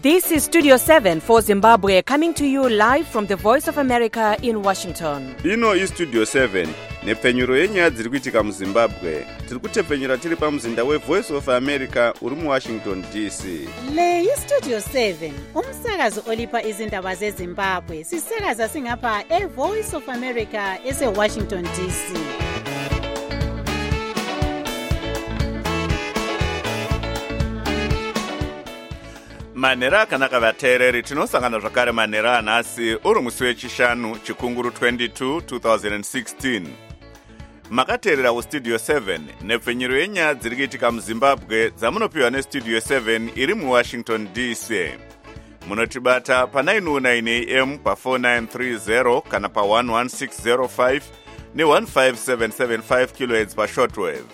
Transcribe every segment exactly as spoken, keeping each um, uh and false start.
This is Studio seven for Zimbabwe, coming to you live from the Voice of America in Washington. Ino is Studio seven, nepfenyuro yenyaya dziri kuitika muZimbabwe. Tiri kutepfenyura tiri pamuzinda we Voice of America uri mu Washington D C. Le yi Studio seven, umsakazo olipa izindaba zeZimbabwe. Sisakaza singapha e Voice of America ese Washington D C. Manera akanaka vateereri, tinosangana zvakare manera anhasi uri musi wechishanu chikunguru twenty-two twenty sixteen. Makateerera kuStudio seven nepfenyuro yenyaya dziri kuitika muZimbabwe dzamunopiwa neStudio seven iri muWashington D C. Munotibata pa nine oh nine A M pa four nine three zero kana pa one one six zero five ne one five seven seven five kilohertz pa shortwave.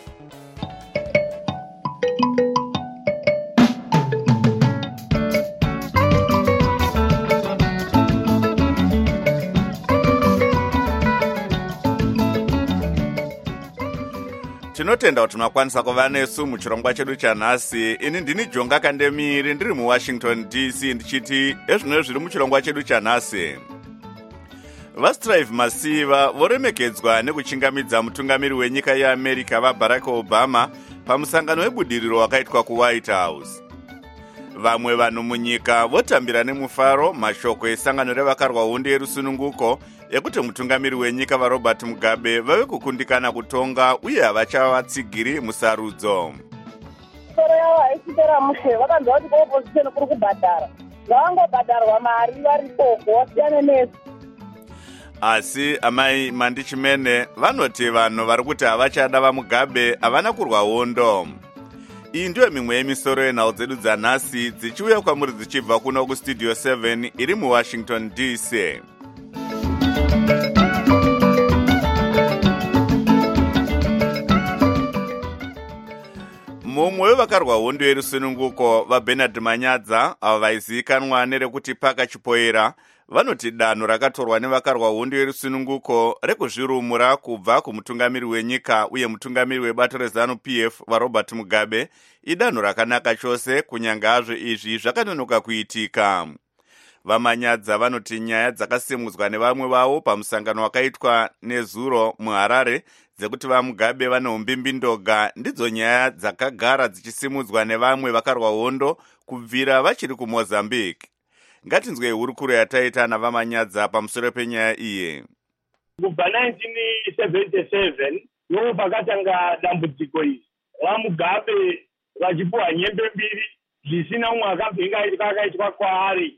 Tinotenda kuti makwanisa kuva nesu muchirongwa chedu chanhasi. Ini ndini Jonga Kandemiri ndiri muWashington D C ndichiti ezvino zviri muchirongwa chedu chanhasi. VaStrive Masiva voremekedzwa nekuchingamidza mutungamiri wenyika yeAmerica vaBarack Obama pamusangano webudiriro wakaitwa kuWhite House. Vamwe vanhu munyika votambira nemufaro mashoko esangano revakarwa hondo yerusununguko ekuti mutungamiri wenyika vaRobert Mugabe vave kukundikana kutonga uye havachavatsigiri musarudzo. Soro yavo haisitera mushe vakanzwa kuti opposition kuri kubhadhara vangobhadharwa mari vari koko wasiyane nesu. Asi amai Mandichimene vanoti vanhu vari kuti havachada vaMugabe havana kurwa hondo. Iyi ndiyo mimwe yemisoro yenhau dzedu dzanhasi dzichiuya kwamuri dzichibva kuno kuStudio seven iri muWashington D C. Mumwe wevakarwa hondo yerusununguko vaBernard Manyadza avo vaizivikanwa nerekuti Paka Chipoera vanoti danho rakatorwa nevakarwa hondo yerusununguko rekuzvirumura kubva kumutungamiri wenyika uye mutungamiri webato reZANU P F vaRobert Mugabe idanho rakanaka chose kunyange hazvo izvi zvakanonoka kuitika. VaManyadza vanoti nyaya dzakasimudzwa nevamwe vavo pamusangano wakaitwa nezuro muHarare dzekuti vaMugabe vane umbimbindoga ndidzo nyaya dzakagara dzichisimudzwa nevamwe vakarwa hondo kubvira vachiri kuMozambique. Ngatinzwe hurukuro yataita navaManyadza pamusoro penyaya iyi. Kubva nineteen seventy-seven ndo pakatanga dambudziko iri. VaMugabe vachipuwa nyembe mbiri zvisina umwe akabvinga akaitwa kwaari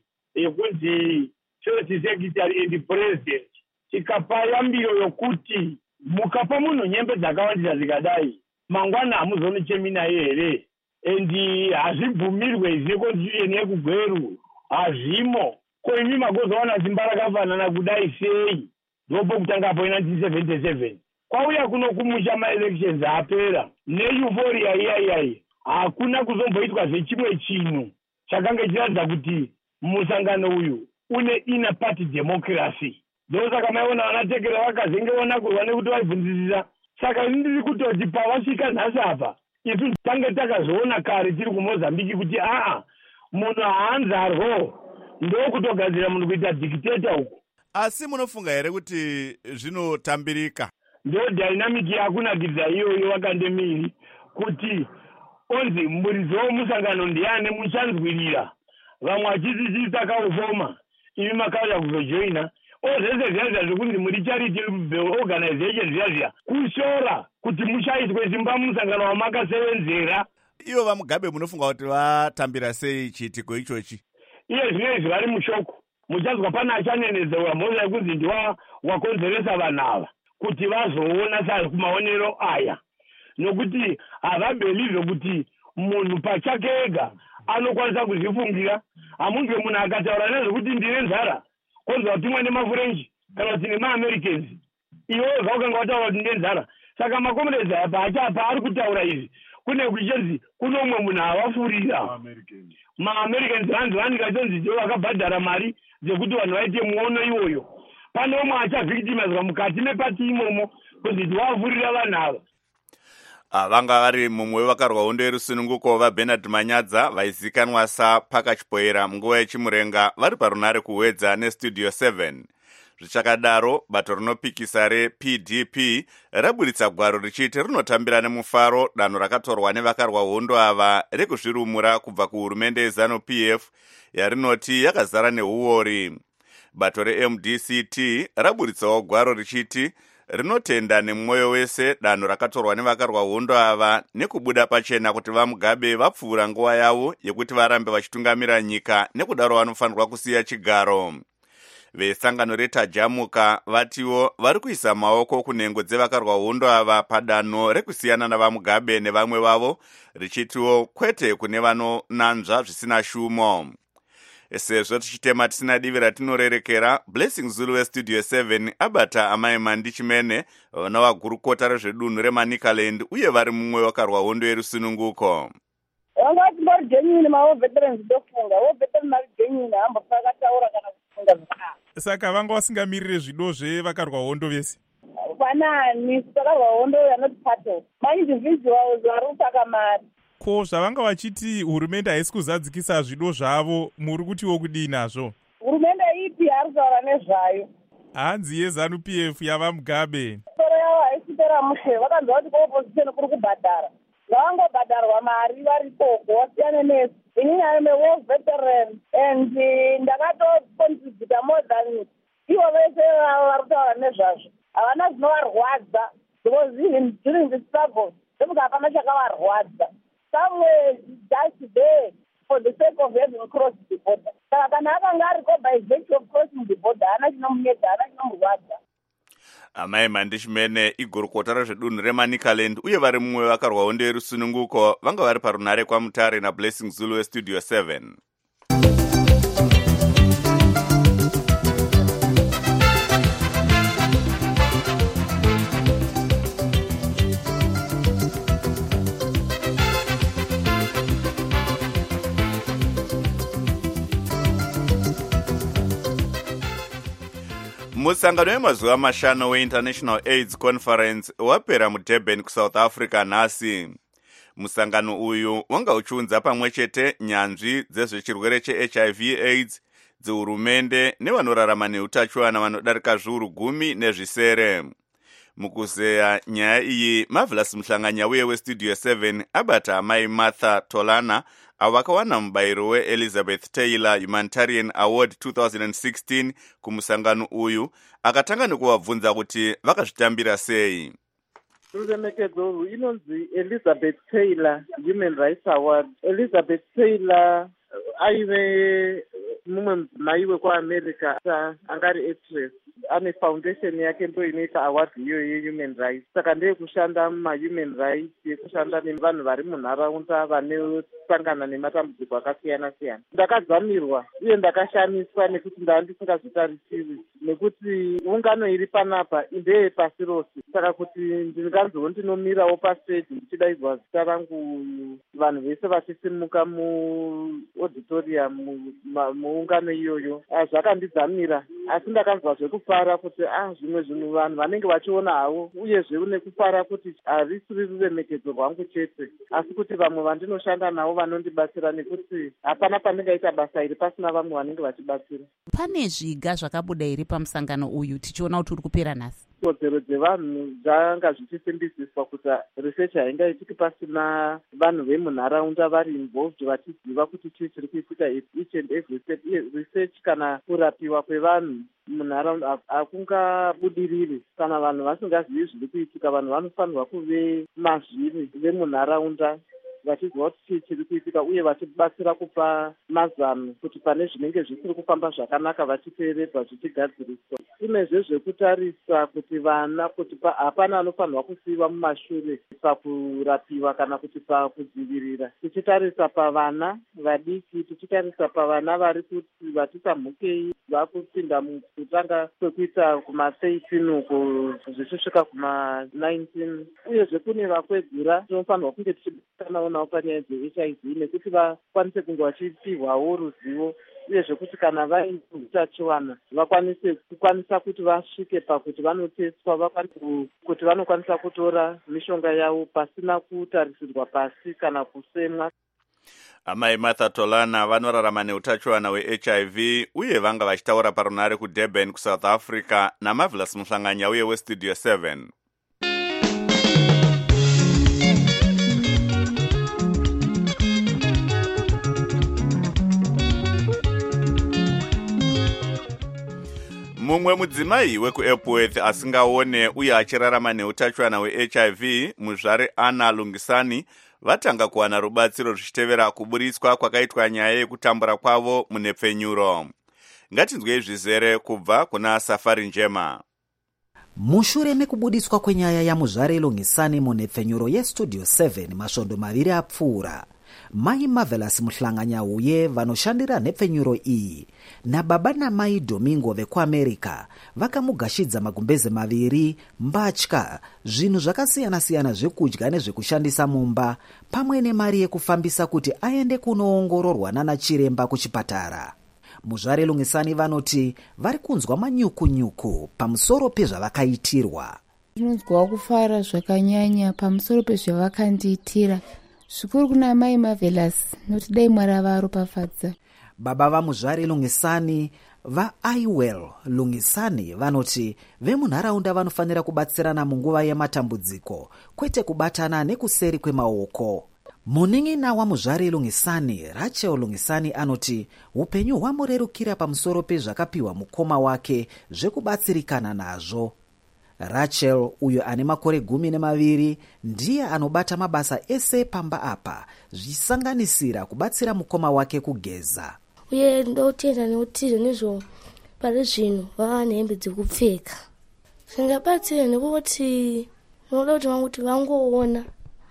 ekunzi church secretary and president. Tikapa yambiro yokuti mukapa munhu nyembe dzakawandisa zikadai mangwana hamuzonichemina here endi hazvibvumirwe izvi constitution yekugweru hazvimo. Ko imi magozowana simba rakafanana kudai sei? Ndopo kutangapo nineteen seventy-seven kwauya kuno kumusha maelections apera neeuforia iya iyayi hakuna kuzomboitwa zvechimwe chinhu chakanga chiratidza kuti musangano uyu une inner party democracy. Ndosaka maiona vanatekera vakazengeona kurwa nekuti vaibvunzisisa. Saka ndiri kutoti pavasvika nhasi apa isu tange takazoona kare tiri kuMozambique kuti aa munhu haanzarwo ndokutogadzira munhu kuita dictator uku. Asi munofunga here kuti zvinotambirika? Ndo dynamic yakunakidza iyoyo Vakandemiri kuti onzi muridzo womusangano ndiani muchanzwirira vamwe vachiti takaufoma imi makauya kuzojoina ozvese zviya zvokunzi muri charity organization zviya zviya kushora kuti mushaiswe simba musangano wamakasevenzera. Ivo vaMugabe munofunga kuti vatambira sei chiitiko ichochi? Iye zvinezvi vari mushoko muchazwa pana achanenedzera mhosva yekunzi ndiwa wakonzeresa vanhu ava kuti vazoona sa kumaonero aya nokuti havabhelivhe kuti munhu pachake ega anokwanisa kuzvifungira. Hamunzwe munhu akataura nezvekuti ndine nzara konzwa kuti imwe nemafurenchi kana kuti nemaAmericans iwe zvakanga wataura kuti ndine nzara. Saka makomerezi apa achapa ari kutaura izvi kune kuchenzi kuno umwe munhu avafurira maAmericans vanzi vanikachonzi ndivo vakabhadhara mari dzekuti vanhu vaite muono iwoyo. Pane umwe achavhictimizwa mukati mepati imomo kuti ndiwavhurira vanhu ava. vanga vari mumwe wevakarwa hondo yerusununguko vaBernard Manyadza vaizikanwa saPaka Chipoera munguva yechimurenga vari parunare kuwedza nestudio seven. Zvichakadaro, bato rinopikisa reP D P raburitsa gwaro richiti rinotambira nemufaro danho rakatorwa nevakarwa hondo ava rekuzvirumura kubva kuhurumende yeZanu-P F yarinoti yakazara neuori. Bato reM D C T raburitsawo gwaro richiti rinotenda nemwoyo wese danho rakatorwa nevakarwa hondo ava nekubuda pachena kuti vaMugabe vapfuura nguva yavo yekuti varambe vachitungamira nyika nekudaro vanofanirwa kusiya chigaro. Vesangano reTajamuka vatiwo vari kuisa maoko kunhengo dzevakarwa hondo ava padanho rekusiyana navaMugabe nevamwe vavo, richitiwo kwete kune vanonanzva zvisina shumo. Sezvo tichitema tisina divi ratinorerekera, Blessing Zulu westudio seven abata amai Mandi Chimene vana vagurukota rezvedunhu reManicaland uye vari mumwe wakarwa hondo yerusununguko. Vanga timbori genuine mavo veterans dofunga, vo veterans genuine hamba pakataura kana kufunga zvakare. Saka vanga vasingamirire zvido zvevakakarwa hondo vese. Panani vakarwa hondo yanoti pato. Ma-individuals vari kutsvaka mari. Ko zvavanga vachiti hurumende haisi kuzadzikisa zvido zvavo, muri kutiwo kudii nazvo? Hurumende ipi ari kutaura nezvayo? Hanzi yeZanu-P F yavaMugabe. Soro yavo haisitera mushe, vakanzwa kuti kuopposition kuri kubhadhara. Zvavangobhadharwa mari vari koko, wasiyane nesu. Inini I'm a war veteran and ndakatocontribute more than ivo vese vari kutaura nezvazvo. Havana zvinovarwadza because even during the struggle, ndokuti hapana chakavarwadza. Somewhere just there for the sake of having crossed the border. Saka kana akanga ariko by virtue of crossing the border, hana chinomunetsa, hana chinomurwadza. Amai Mandi Chimene igurukota rezvedunhu reManicaland uye vari mumwe vakarwa hondo yerusununguko vanga vari parunare kwaMutare naBlessing Zulu westudio seven. Musangano wemazuva mashanu weInternational AIDS Conference wapera muDurban kuSouth Africa nhasi. Musangano uyu wanga uchiunza pamwe chete nyanzvi dzezvechirwere cheH I V AIDS, dzehurumende nevanorarama neutachiwana vanodarika zviuru gumi nezvisere. Mukuzeya nyaya iyi, Marvelous Mhlanganya uye westudio seven abata amai Martha Tolana avakawana mubayiro weElizabeth Taylor Humanitarian Award twenty sixteen kumusangano uyu, akatanga nekuvabvunza kuti vakazvitambira sei. Ruremekedzo inonzi Elizabeth Taylor Human Rights Award. Elizabeth Taylor aive mumwe mudzimai wekuAmerica angari actress. Ane foundation yake ndo inoita award hiyo yehuman rights. Saka ndeye kushanda mumahuman rights, yekushanda nevanhu vari munharaunda vanosangana nematambudziko akasiyana siyana. Ndakadzamirwa uye ndakashamiswa nekuti ndanga ndisingazvitarisiri, nekuti ungano iri panapa ndeye pasi rose. Saka kuti ndinganzwo ndinomirawo pastage ndichidaidzwa zita rangu vanhu vese vachisimuka muauditorium muungano iyoyo, zvakandidzamira. Asi ndakanzwa zvekufara kuti ah zvimwe zvinhu vanhu vanenge vachiona havo, uyezve nekufara kuti harisi ruremekedzo rwangu chete, asi kuti vamwe vandinoshanda navo vanondibatsira, nekuti hapana pandingaita basa iri pasina vamwe vanenge vachibatsira. Pane zviga zvakabuda iri pamusangano uyu tichiona kuti uri kupera nhasi? Kodzero dzevanhu zvanga zvichisimbisiswa kuti research haingaitiki pasina vanhu vemunharaunda vari involved vachiziva kuti chii chiri kuitika each and every step. Research kana kurapiwa kwevanhu munharaunda hakungabudiriri kana vanhu vasingazivi zviri kuitika. Vanhu vanofanirwa kuve mazviri vemunharaunda vachiziva kuti chii chiri kuitika uye vachibatsira kupa mazano kuti pane zvinenge zvisiri kufamba zvakanaka vachiteeredzwa zvichigadziriswa. Kunezve zvekutarisa kuti vana kuti hapana anofanirwa kusiiwa mumashure pakurapiwa kana kuti pakudzivirira. Tichitarisa pavana vadiki, tichitarisa pavana vari kuti vatisamhukei vakupinda mukutanga kwekuita kuma-thirteen uko zvichisvika kuma-nineteen. Uyezve kune vakwegura tinofanirwa kunge tichibatanawo navo panyaya dze-H I V nekuti vakwanise kunge vachipihwawo ruzivo uyezve kuti kana vaine utachiwana vakwanise kukwanisa kuti vasvike pakuti vanoteswa, vakwanise kuti vanokwanisa kutora mishonga yavo pasina kutarisirwa pasi kana kusemwa. Amai Martha Tolana vanorarama neutachiwana we-H I V uye vanga vachitaura parunare kuDurban kuSouth Africa naMarvelous Muhlanganya uye weStudio seven. Mumwe mudzimai wekuEpworth asingaone uye achirarama neutachiwana we-H I V, muzvare Anna Lungisani, vatanga kuwana rubatsiro zvichitevera kuburitswa kwakaitwa nyaya yekutambura kwavo munepfenyuro. Ngatinzwe zvizere kubva kuna Safari Njema. Mushure mekubuditswa kwenyaya yamuzvare Lungisani munepfenyuro yeStudio seven masvondo maviri apfuura, Mai Marvelous Muhlanganya uye vanoshandira nepfenyuro iyi nababa namai Domingo vekuAmerica vakamugashidza magumbeze maviri, mbatya, zvinhu zvakasiyana-siyana zvekudya nezvekushandisa mumba, pamwe nemari yekufambisa kuti aende kunoongororwa nana chiremba kuchipatara. Muzvare Lungisani vanoti vari kunzwa manyuku-nyuku pamusoro pezvavakaitirwa. Ndinonzwa kufara zvakanyanya pamusoro pezvavakandiitira. Zvikuru kuna Mai Marvelous, noti dai Mwari avaropafadza. Baba vamuzvare Lungisani vaIwell Lungisani vanoti vemunharaunda vanofanira kubatsirana munguva yematambudziko, kwete kubatana nekuseri kwemaoko. Muning'ina wamuzvare Lungisani, Rachel Lungisani, anoti upenyu hwamurerukira pamusoro pezvakapiwa mukoma wake zvekubatsirikana nazvo. Rachel, uyo ane makore gumi nemaviri, ndiye anobata mabasa ese pamba apa, zvisanganisira kubatsira mukoma wake kugeza. Uye ndotenda nekuti nezvo pari zvino vava nehembe dzekupfeka. Zvingabatsira nekuti noda kuti vangu kuti vangoona.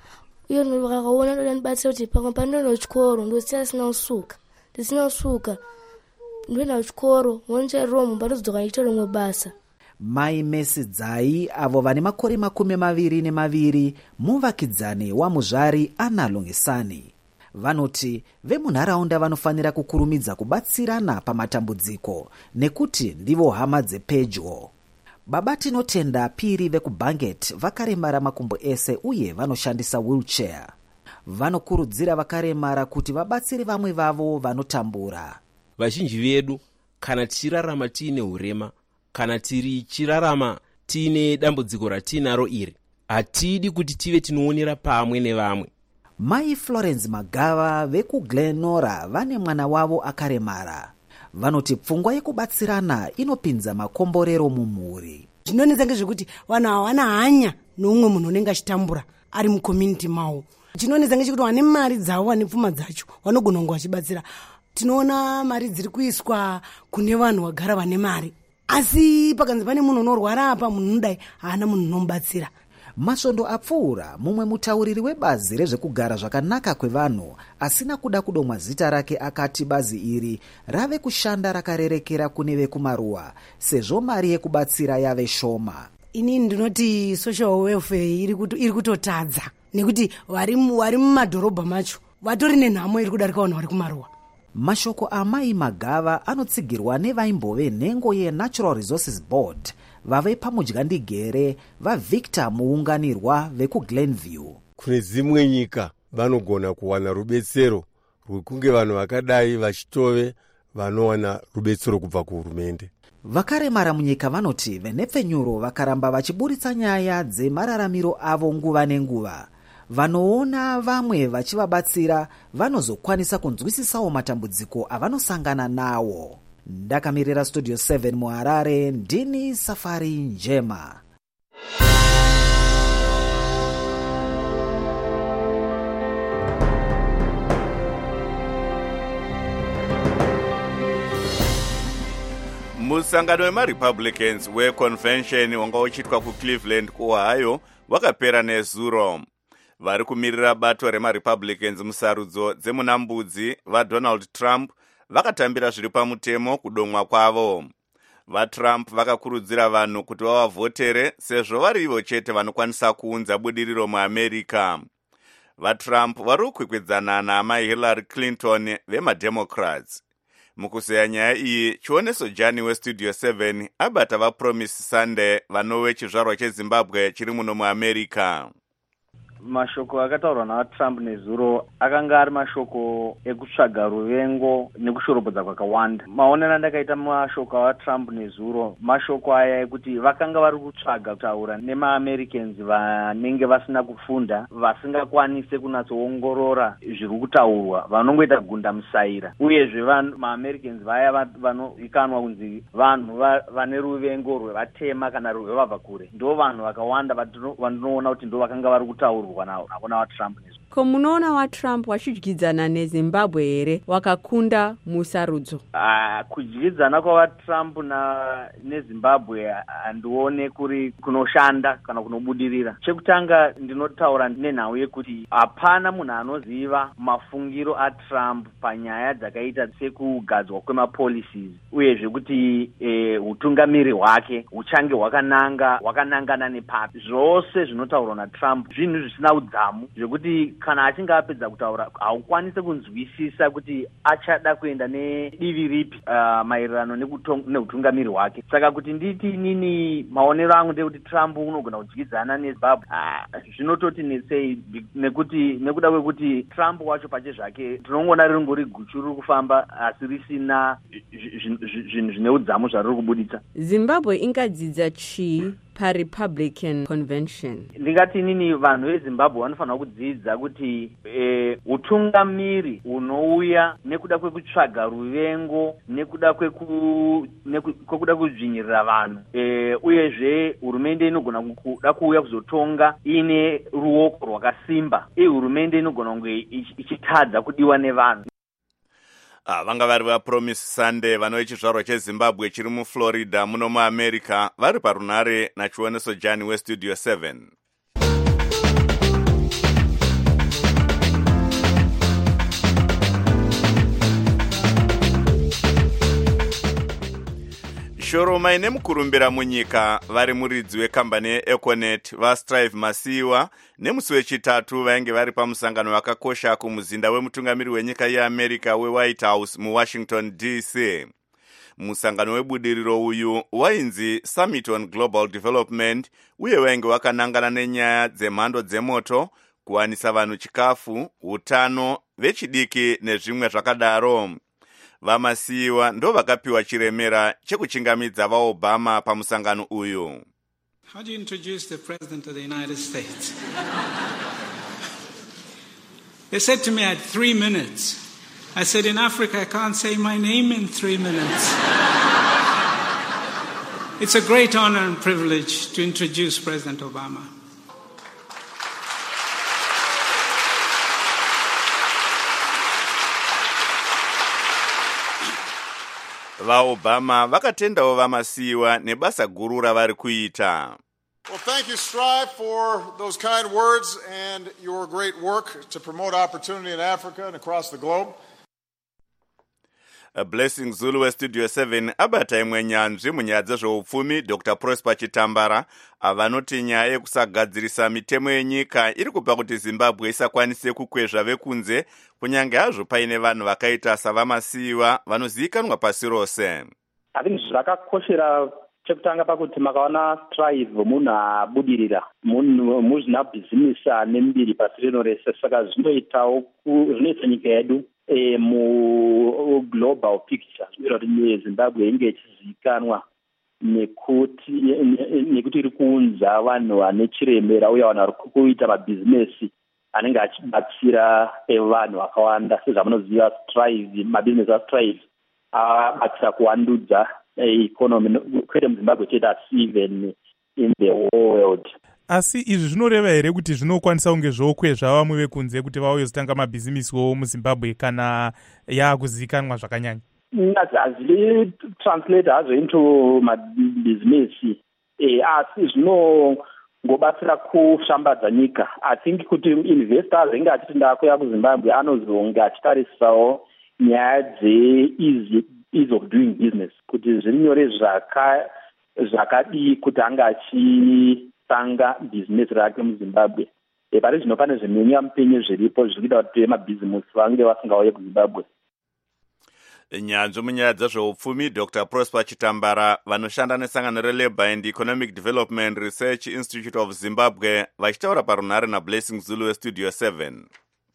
Uye vakaona ndoda ndibatsira kuti pamwe pandoenda kuchikoro ndosiya sina kusuka. Ndisina kusuka. Ndoenda kuchikoro, woncherero mumba ndozodzoka ndichiita rimwe basa. Mai Messi Dzai, avo vane makore makumi maviri nemaviri, muvakidzani wamuzvari Anna Lungisani, vanoti vemunharaunda vanofanira kukurumidza kubatsirana pamatambudziko nekuti ndivo hama dzepedyo. Baba Tinotenda Piri vekuBanget vakaremara makumbo ese uye vanoshandisa wheelchair. Vanokurudzira vakaremara kuti vabatsire vamwe vavo vanotambura. Vazhinji vedu kana tichirarama tiine urema, kana tiri chirarama tiine dambudziko ratinaro iri, hatidi kuti tive tinoonera pamwe nevamwe. Mai Florence Magava vekuGlenora vane mwana wavo akaremara. Vanoti pfungwa yekubatsirana inopinza makomborero mumhuri. Zvinonetsa ngezvekuti vanhu hawana hanya noumwe munhu unenge achitambura ari mucommunity mawo. Chinonetsa ngechekuti vane mari dzavo, vane pfuma dzacho, vanogona kunge vachibatsira. Tinoona mari dziri kuiswa kune vanhu vagara vane mari, asi pakanzi pane munhu unorwara apa, munhu unodai haana munhu unomubatsira. Masvondo apfuura, mumwe mutauriri webazi rezvekugara zvakanaka kwevanhu asina kuda kudomwa zita rake akati bazi iri rave kushanda rakarerekera kune vekumaruwa sezvo mari yekubatsira yave shoma. Ini ndinoti social welfare iri kuto, iri kutotadza nekuti vari vari mumadhorobha macho vatori nenhamo iri kudarika vanhu vari kumaruwa. Mashoko amai Magava anotsigirwa nevaimbove nhengo yeNatural Resources Board vave pamudyandigere vaVictor muunganirwa vekuGlenview. Kune dzimwe nyika vanogona kuwana rubetsero rwekunge vanhu vakadai vachitove vanowana rubetsero kubva kuhurumende. Vakaremara munyika vanoti venepfenyuro vakaramba vachiburitsa nyaya dzemararamiro avo nguva nenguva, vanoona vamwe vachivabatsira vanozokwanisa kunzwisisawo matambudziko avanosangana nawo. Ndakamirira Studio seven muHarare, ndini Safari Njema. Musangano wemaRepublicans weconvention wanga uchitwa kuCleveland kuOhio wakapera nezuro. Vari kumirira bato remaRepublicans musarudzo dzemunambudzi vaDonald Trump vakatambira zviri pamutemo kudomwa kwavo. VaTrump vakakurudzira vanhu kuti vavavotere sezvo vari ivo chete vanokwanisa kuunza budiriro muAmerica. VaTrump vari kukwikwidzana naMai Hillary Clinton vemaDemocrats. Mukuzeya nyaya iyi, chioneso Jani westudio seven abata vaPromise Sunday vanove chizvarwa cheZimbabwe chiri muno muAmerica. Mashoko akataurwa naTrump nezuro akanga ari mashoko ekutsvaga ruvengo nekushorobodza kwakawanda. Maonero andakaita mashoko aTrump nezuro mashoko aya ekuti vakanga vari kutsvaga kutaura nemaAmericans vanenge vasina kufunda, vasingakwanise kunatsoongorora zviri kutaurwa, vanongoita gunda musaira. Uyezve maAmericans vaya vanoikanwa kunzi vanhu vane ruvengo rwevatema kana rwevabva kure, ndo vanhu vakawanda vandinoona kuti ndo vakanga vari kutaurwa nakona waTrump nezuro. Ko munoona waTrump wachidyidzana neZimbabwe here wakakunda musarudzo? Uh, kudyidzana kwavaTrump na neZimbabwe handione kuri kunoshanda kana kunobudirira. Chekutanga ndinotaura nenhau yekuti hapana munhu anoziva mafungiro aTrump panyaya dzakaita sekugadzwa kwemapolicies, uyezve kuti utungamiri hwake huchange hwakananga hwakanangana nepapi. Zvose zvinotaurwa naTrump zvinhu zvisina udzamu zvekuti kana achinge apedza kutaura haukwanise kunzwisisa kuti achada kuenda nedivi ripi uh, maererano neutungamiri hwake. Saka kuti nditi nini maonero angu ndekuti Trump unogona kudyidzana neZimbabwe zvinototi nesei, nekuti nekuda kwekuti Trump wacho pache zvake tinongona ringori guchu riri kufamba asi risina zvinhu zvine udzamu zvariri kubuditsa. Zimbabwe ingadzidza chii paRepublican Convention? Ndingati nini vanhu veZimbabwe vanofanira kudzidza kuti e, utungamiri unouya nekuda kwekutsvaga ruvengo, nekuda kweku kwekuda kudzvinyirira vanhu, e, uyezve hurumende inogona kuda kuuya kuzotonga ine ruoko rwakasimba, iyi hurumende inogona kunge ichitadza kudiwa nevanhu. Ah, vanga vari vaPromise Sunday vanove chizvarwa cheZimbabwe chiri muFlorida muno muAmerica vari parunare nachioneso Jani westudio seven. Shoroma ine mukurumbira munyika vari muridzi wekambani yeEconet vaStrive Masiyiwa nemusi wechitatu vainge vari pamusangano wakakosha kumuzinda wemutungamiri wenyika yeAmerica weWhite House muWashington D C. Musangano webudiriro uyu wainzi Summit on Global Development uye wainge wakanangana nenyaya dzemhando dzemoto, kuwanisa vanhu chikafu, utano, vechidiki nezvimwe zvakadaro. VaMasiyiwa ndo vakapiwa chiremera chekuchingamidza vaObama pamusangano uyu. How do you introduce the President of the United States? They said to me I had three minutes. I said, in Africa I can't say my name in three minutes. It's a great honor and privilege to introduce President Obama. VaObama vakatendawo vaMasiyiwa nebasa guru ravari kuita. Well, thank you, Strive, for those kind words and your great work to promote opportunity in Africa and across the globe. A Blessing Zulu westudio seven abata imwe nyanzvi munyaya dzezveupfumi Doctor Prosper Chitambara avanoti nyaya yekusagadzirisa mitemo yenyika iri kupa kuti Zimbabwe isakwanise kukwezva vekunze kunyange hazvo paine vanhu vakaita savaMasiyiwa vanozivikanwa pasi rose. I think zvakakoshera chekutanga pakuti makaona Strive munhu abudirira, munhu muzvina bhizinisi ane mbiri pasi rino rese, saka zvinoitawo zvinoita nyika yedu e, mu global picture zvinoita kuti Zimbabwe inge ichizivikanwa nekuti nekuti iri kuunza vanhu vane chiremera uye vanhu vari kuita mabhizinesi anenge achibatsira vanhu vakawanda. Sezvamunoziva Strive, mabhizinesi aStrive abatsira kuwandudza economy kwete muZimbabwe chete asi even in the whole world. Asi izvi zvinoreva here kuti zvinokwanisa kunge zvokwezva vamwe vekunze kuti vauye kutanga mabhizimisiwo muZimbabwe kana yakuzivikanwa zvakanyanya? Hazvi translate hazvo into mabhizinesi asi zvinongobatsira kushambadza nyika. I think kuti investors inge achiti ndakuya kuZimbabwe anozonge achitarisawo nyaya dze ease of doing business, kuti zviri nyore zvakadii kuti anga achitanga bhizinesi rake muZimbabwe. E, pari zvino pane zvimenya mupenyu zviripo zviri kuita kuti mabhizinesi vange vasingauye kuZimbabwe. nyanzvi munyaya dzezveupfumi Doctor Prosper Chitambara vanoshanda nesangano reLabour and Economic Development Research Institute of Zimbabwe vachitaura parunhare naBlessing Zulu weStudio seven.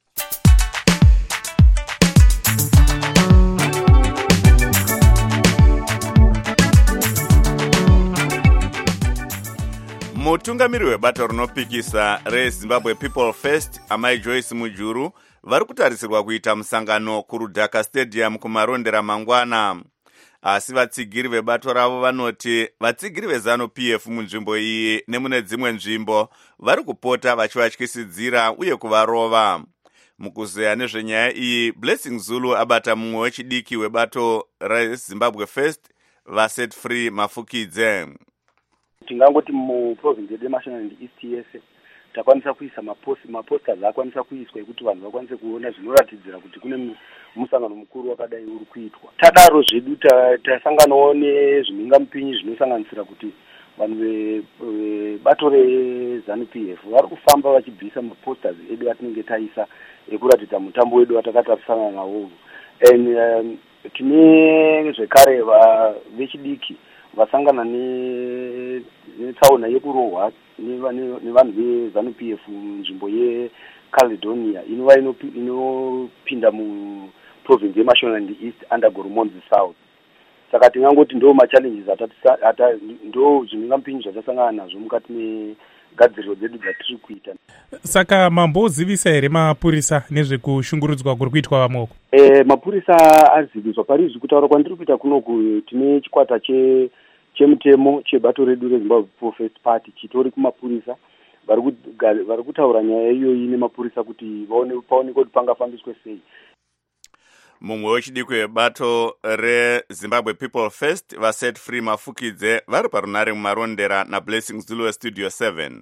Mutungamiri webato rinopikisa reZimbabwe People First amai Joyce Mujuru vari kutarisirwa kuita musangano kuRudhaka Stadium kumarondera mangwana. Asi vatsigiri vebato ravo vanoti vatsigiri veZanu-P F munzvimbo iyi nemune dzimwe nzvimbo vari kupota vachivatyisidzira uye kuvarova. Mukuzeya nezvenyaya iyi, Blessing Zulu abata mumwe wechidiki webato reZimbabwe First vaSet Free Mafukidze. Tingangoti muprovince yedu yeMashonaland and East yese takwanisa kuisa maposti maposters akwanisa kuiswa ekuti vanhu vakwanise kuona zvinoratidzira kuti kune musangano mukuru wakadai uri kuitwa. Tadaro zvedu tasanganawo nezvimhingamupinyi zvinosanganisira kuti vanhu vebato reZanu-P F vari kufamba vachibvisa maposters edu atinenge taisa ekuratidza mutambo wedu watakatarisana nawo. And um, tine zvekare vechidiki vasangana netsaona yekurohwa nevanhu veZanu-P F nzvimbo yeCaledonia inova inopinda muprovince yeMashonaland East under Goromonzi South. Saka tingangoti ndo machallenges ata ndo zvimhingamupinyi zvatasangana nazvo mukati megadziriro dzedu dzatiri kuita. Saka mambozivisa here mapurisa nezvekushungurudzwa kuri kuitwa vamoko? Eh, mapurisa aziviswa parizvi kutaura kwandiri kuita kunoku tine chikwata che chemutemo chebato redu reZimbabwe People First Party chitori kumapurisa vari kutaura nyaya iyoyi nemapurisa kuti paonekwe kuti pangafambiswe sei. Mumwe wechidiki webato reZimbabwe People First vaSet Free Mafukidze vari parunhare mumarondera naBlessing Zulu weStudio seven.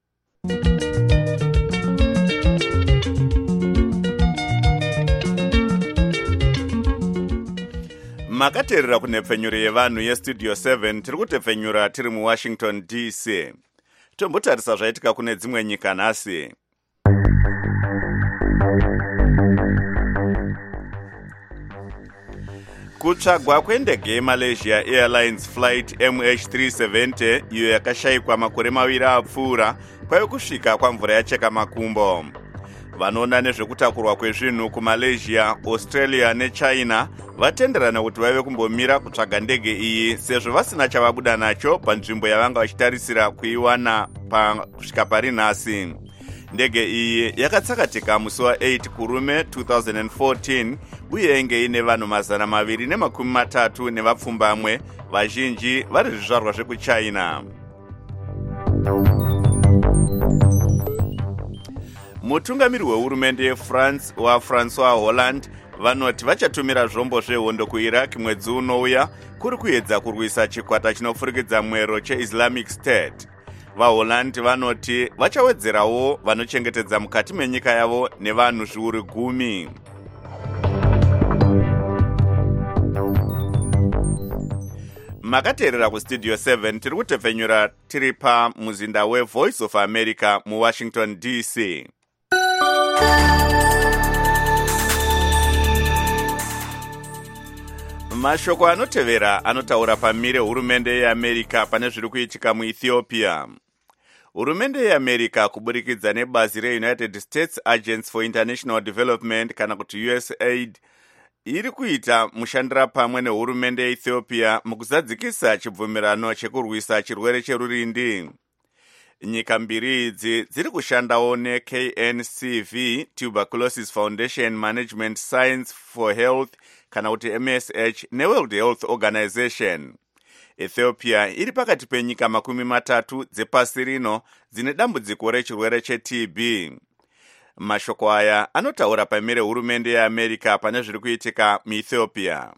Makateerera kunhepfenyuro yevanhu yeStudio seven tiri kutepfenyura tiri muWashington D C. Tombotarisa zvaitika kune dzimwe nyika nhasi. Kutsvagwa kwendege yeMalaysia Airlines Flight M H three seventy iyo yakashayikwa makore maviri apfuura kwaiva kusvika kwamvura yacheka makumbo. Vanoona nezvekutakurwa kwezvinhu kuMalaysia, Australia neChina vatenderana kuti vaive kumbomira kutsvaga ndege iyi sezvo vasina chavabuda nacho panzvimbo yavanga vachitarisira kuiwana kusvika pari nhasi. Ndege iyi yakatsakatika musi wa8 kurume two thousand fourteen uye inge ine vanhu mazana maviri nemakumi matatu nevapfumbamwe vazhinji vari zvizvarwa zvekuChina. Mutungamiri wehurumende yeFrance waFrancois Hollande vanoti vachatumira zvombo zvehondo kuIraq mwedzi unouya kuri kuedza kurwisa chikwata chinofurikidza mwero cheIslamic State. VaHollande vanoti vachawedzerawo vanochengetedza mukati menyika yavo nevanhu zviuru gumi. Makateerera kuStudio seven tiri kutepfenyura tiri pamuzinda weVoice of America muWashington D C. Mashoko anotevera anotaura pamire hurumende yeAmerica pane zviri kuitika muEthiopia. Hurumende yeAmerica kuburikidza nebazi reUnited States Agency for International Development kana kuti U S A I D iri kuita mushandira pamwe nehurumende yeEthiopia mukuzadzikisa chibvumirano chekurwisa chirwere cherurindi. Nyika mbiri idzi dziri kushandawo neK N C V Tuberculosis Foundation Management Science for Health kana kuti M S H neWorld Health Organization. Ethiopia iri pakati penyika makumi matatu dzepasi rino dzine dambudziko rechirwere cheT B. Mashoko aya anotaura pamire hurumende yeAmerica pane zviri kuitika muEthiopia.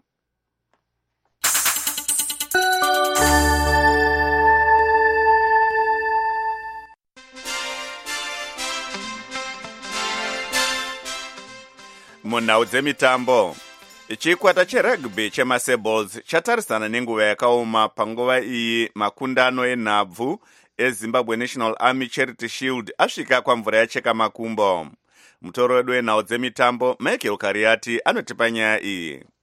Munhau dzemitambo, chikwata cherugby chemaSables chatarisana nenguva yakaoma panguva iyi makundano enhabvu eZimbabwe National Army Charity Shield asvika kwamvura yacheka makumbo. Mutoro wedu wenhau dzemitambo Michael Kariati anotipa nyaya iyi.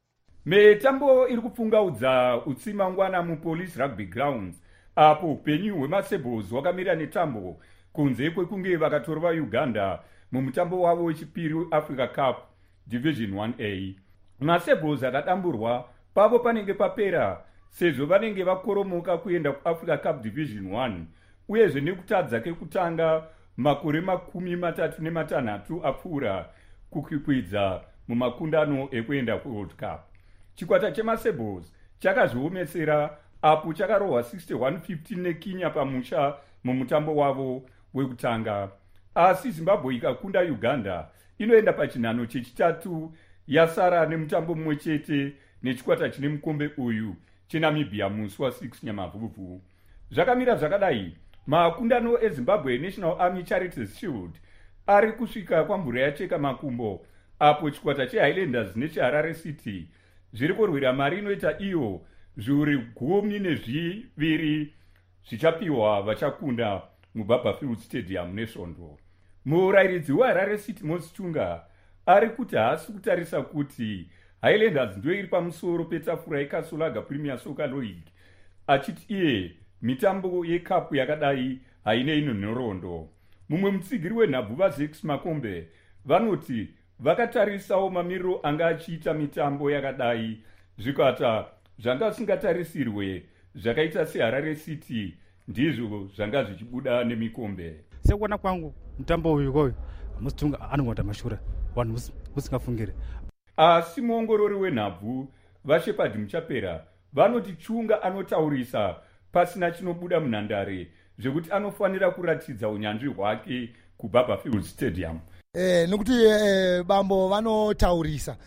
mitambo iri kupfungaudza utsi mangwana mupolice rugby grounds apo upenyu hwemasebos hwakamira netambo kunze kwekunge vakatora vauganda mumutambo wavo wechipiri africa cup division one a. masebos akadamburwa pavo panenge papera sezvo vanenge vakoromoka kuenda kuafrica cup division one uyezve nekutadza kekutanga makore makumi matatu nematanhatu apfuura kukwikwidza mumakundano ekuenda kuworld cup. chikwata chemasebos chakazviomesera apo chakarohwa sixty-one fifteen nekinya pamusha mumutambo wavo wekutanga, asi zimbabwe ikakunda uganda inoenda pachinhano chechitatu yasara nemutambo mumwe chete nechikwata chine mukombe uyu chenamibhia musi wa6 nyamavhuvhu. zvakamira zvakadai, makundano ezimbabwe national army charities shield ari kusvika kwamvura yacheka makumbo apo chikwata chehighlanders necheharare city zviri kurwira mari inoita iyo zviuru gumi nezviviri zvichapiwa vachakunda mubaba stadium nesvondo. murayiridzi weharare city moses chunga ari kuti haasi kutarisa kuti highlanders ndiyo iri pamusoro petafura yekasolaga premier soccer league, achiti iye mitambo yekapu yakadai haine ino nhoroondo. mumwe mutsigiri wenhabvu vazex makombe vanoti vakatarisawo mamiriro anga achiita mitambo yakadai, zvikwata zvanga zvisingatarisirwe zvakaita seharare city ndizvo zvanga zvichibuda nemikombe. sekuona kwangu mutambo uyu koyo musitunga anongota mashure vanhu musingafungire. asi muongorori wenhabvu vashepard muchapera vanoti chunga anotaurisa pasina chinobuda munhandare zvekuti anofanira kuratidza unyanzvi hwake kubaba field stadium. Eh, nokuti eh, bambo vanotaurisa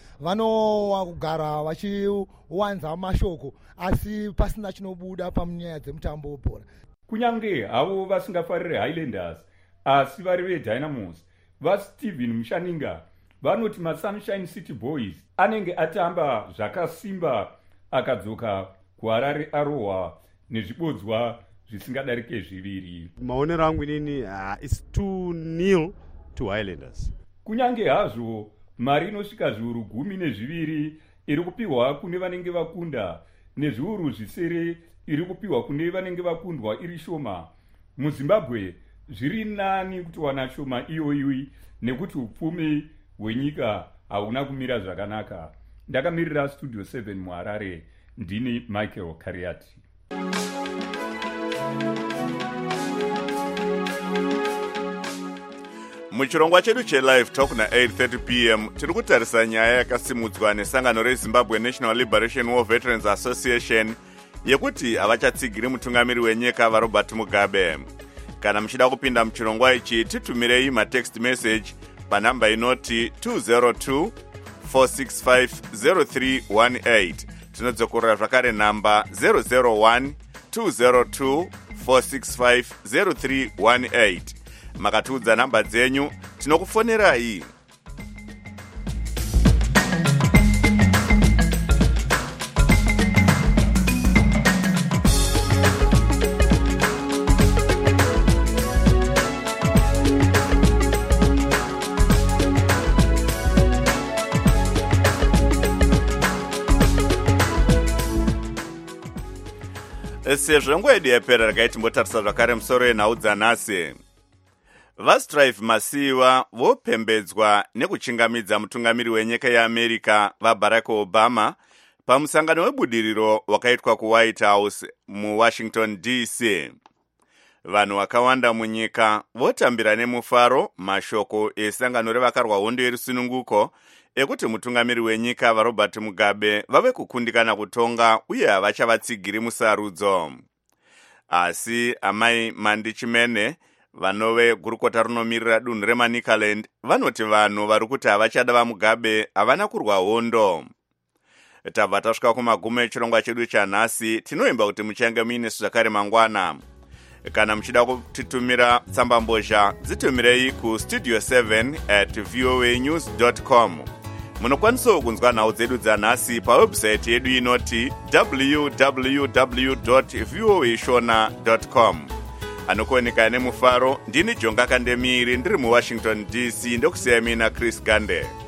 vanogara vachiwanza mashoko asi pasina chinobuda panyaya dzemutambo webhora. kunyange havo vasingafarire highlanders asi vari vedynamos vastephen mushaninga vanoti masunshine city boys anenge atamba zvakasimba akadzoka kuharare arohwa nezvibodzwa zvisingadarike zviviri. maonero angu inini uh, is two nil to highlanders. kunyange hazvo mari inosvika zviuru gumi nezviviri iri kupiwa kune vanenge vakunda nezviuru zvisere iri kupiwa kune vanenge vakundwa iri shoma, muzimbabwe zviri nani kutowana shoma iyoyi nekuti upfumi hwenyika hauna kumira zvakanaka. ndakamirira studio seven muharare, ndini michael kariati. muchirongwa chedu chelive talk na eight thirty p m tiri kutarisa nyaya yakasimudzwa nesangano rezimbabwe national liberation war veterans association yekuti havachatsigiri mutungamiri wenyika varobert mugabe. kana muchida kupinda muchirongwa ichi titumirei matext message panhamba inoti two zero two four six five zero three one eight. tinodzokorera zvakare nhamba zero zero one two zero two four six five zero three one eight. makatiudza nhamba dzenyu tinokufonerai. sezvo nguva yedu yapera regai timbotarisa zvakare musoro yenhau dzanhasi. vastrive masiva vopembedzwa nekuchingamidza mutungamiri wenyika yeamerica vabarack obama pamusangano webudiriro wakaitwa kuwhite house muwashington d c. vanhu vakawanda munyika votambira nemufaro mashoko esangano revakarwa hondo yerusununguko ekuti mutungamiri wenyika varobert mugabe vave kukundikana kutonga uye havachavatsigiri musarudzo. asi amai mandi chimene vanove gurukota runomirira dunhu remanicaland vanoti vanhu vari kuti havachada vamugabe havana kurwa hondo. tabva tasvika kumagumo echirongwa chedu chanhasi. tinoimba kuti muchange muinesu zvakare mangwana. kana muchida kutitumira tsambambozha dzitumirei kustudio seven at voa news dot com. munokwanisawo kunzwa nhau dzedu dzanhasi pawebhusaiti yedu inoti w w w dot voa shona dot com. anokuoneka nemufaro ndini jonga kandemiri ndiri muwashington d c ndokusiyai mina chris gande.